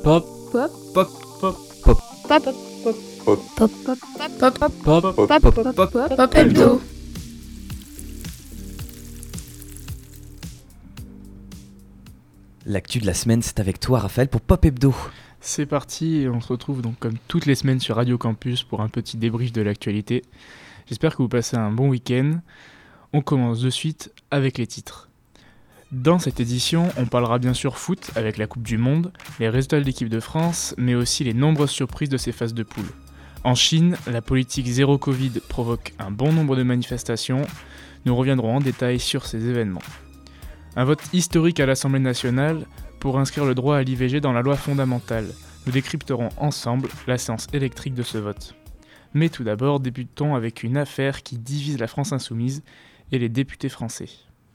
Pop. Pop. Pop. Pop. Pop. Pop. Pop. Pop. Pop. Pop. Pop. Pop. Pop. Pop. Pop hebdo. L'actu de la semaine, c'est avec toi, Raphaël, pour Pop Hebdo. C'est parti, et on se retrouve donc comme toutes les semaines sur Radio Campus pour un petit débrief de l'actualité. J'espère que vous passez un bon week-end. On commence de suite avec les titres. Dans cette édition, on parlera bien sûr foot avec la Coupe du Monde, les résultats de l'équipe de France, mais aussi les nombreuses surprises de ces phases de poule. En Chine, la politique zéro Covid provoque un bon nombre de manifestations. Nous reviendrons en détail sur ces événements. Un vote historique à l'Assemblée nationale pour inscrire le droit à l'IVG dans la loi fondamentale. Nous décrypterons ensemble la séance électrique de ce vote. Mais tout d'abord, débutons avec une affaire qui divise la France insoumise et les députés français.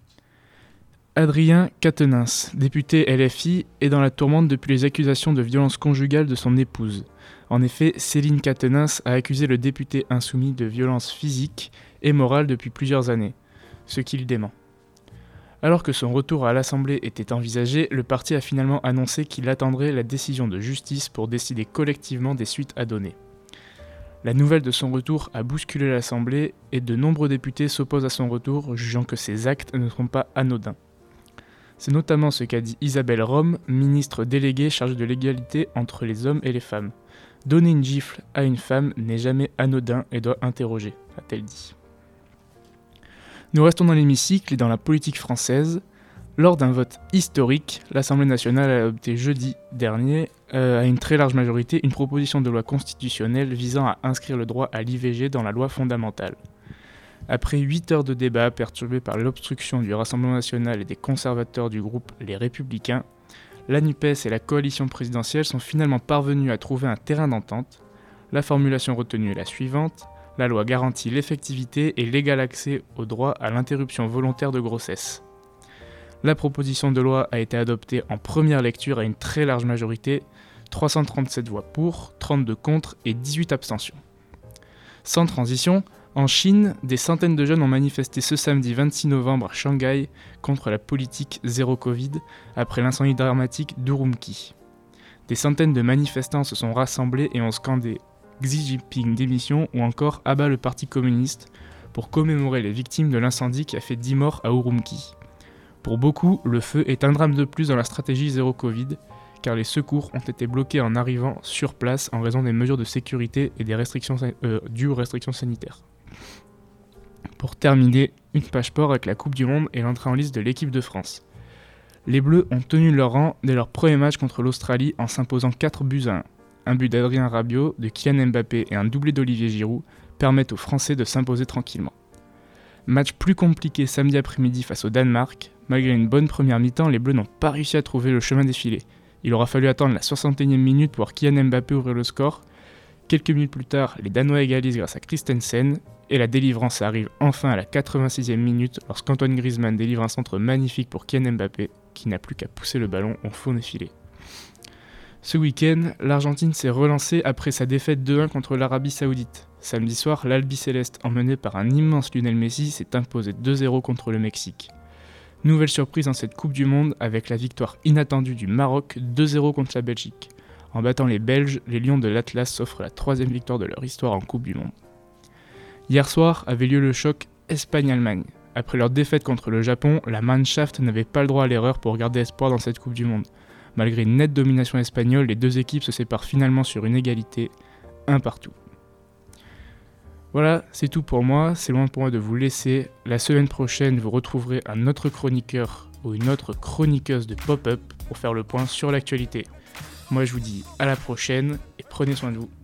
Adrien Quatennens, député LFI, est dans la tourmente depuis les accusations de violence conjugale de son épouse. En effet, Céline Quatennens a accusé le député insoumis de violence physique et morale depuis plusieurs années, ce qu'il dément. Alors que son retour à l'Assemblée était envisagé, le parti a finalement annoncé qu'il attendrait la décision de justice pour décider collectivement des suites à donner. La nouvelle de son retour a bousculé l'Assemblée et de nombreux députés s'opposent à son retour, jugeant que ses actes ne seront pas anodins. C'est notamment ce qu'a dit Isabelle Rome, ministre déléguée chargée de l'égalité entre les hommes et les femmes. Donner une gifle à une femme n'est jamais anodin et doit interroger, a-t-elle dit. Nous restons dans l'hémicycle et dans la politique française. Lors d'un vote historique, l'Assemblée nationale a adopté jeudi dernier, à une très large majorité, une proposition de loi constitutionnelle visant à inscrire le droit à l'IVG dans la loi fondamentale. Après 8 heures de débat perturbés par l'obstruction du Rassemblement national et des conservateurs du groupe Les Républicains, la NUPES et la coalition présidentielle sont finalement parvenus à trouver un terrain d'entente. La formulation retenue est la suivante. La loi garantit l'effectivité et l'égal accès au droit à l'interruption volontaire de grossesse. La proposition de loi a été adoptée en première lecture à une très large majorité, 337 voix pour, 32 contre et 18 abstentions. Sans transition, en Chine, des centaines de jeunes ont manifesté ce samedi 26 novembre à Shanghai contre la politique zéro Covid après l'incendie dramatique d'Urumqi. Des centaines de manifestants se sont rassemblés et ont scandé Xi Jinping démission ou encore abat le Parti communiste pour commémorer les victimes de l'incendie qui a fait 10 morts à Urumqi. Pour beaucoup, le feu est un drame de plus dans la stratégie zéro Covid, car les secours ont été bloqués en arrivant sur place en raison des mesures de sécurité et des restrictions dues aux restrictions sanitaires. Pour terminer, une page sport avec la Coupe du Monde et l'entrée en liste de l'équipe de France. Les Bleus ont tenu leur rang dès leur premier match contre l'Australie en s'imposant 4-1. Un but d'Adrien Rabiot, de Kylian Mbappé et un doublé d'Olivier Giroud permettent aux Français de s'imposer tranquillement. Match plus compliqué samedi après-midi face au Danemark. Malgré une bonne première mi-temps, les Bleus n'ont pas réussi à trouver le chemin défilé. Il aura fallu attendre la 61e minute pour Kylian Mbappé ouvrir le score. Quelques minutes plus tard, les Danois égalisent grâce à Christensen, et la délivrance arrive enfin à la 86e minute lorsqu'Antoine Griezmann délivre un centre magnifique pour Kylian Mbappé, qui n'a plus qu'à pousser le ballon au fond des filets. Ce week-end, l'Argentine s'est relancée après sa défaite 2-1 contre l'Arabie Saoudite. Samedi soir, l'Albiceleste, emmené par un immense Lionel Messi, s'est imposé 2-0 contre le Mexique. Nouvelle surprise dans cette Coupe du Monde avec la victoire inattendue du Maroc 2-0 contre la Belgique. En battant les Belges, les Lions de l'Atlas s'offrent la 3e victoire de leur histoire en Coupe du Monde. Hier soir avait lieu le choc Espagne-Allemagne. Après leur défaite contre le Japon, la Mannschaft n'avait pas le droit à l'erreur pour garder espoir dans cette Coupe du Monde. Malgré une nette domination espagnole, les deux équipes se séparent finalement sur une égalité, 1 partout. Voilà, c'est tout pour moi, c'est loin pour moi de vous laisser. La semaine prochaine, vous retrouverez un autre chroniqueur ou une autre chroniqueuse de Pop-Up pour faire le point sur l'actualité. Moi je vous dis à la prochaine et prenez soin de vous.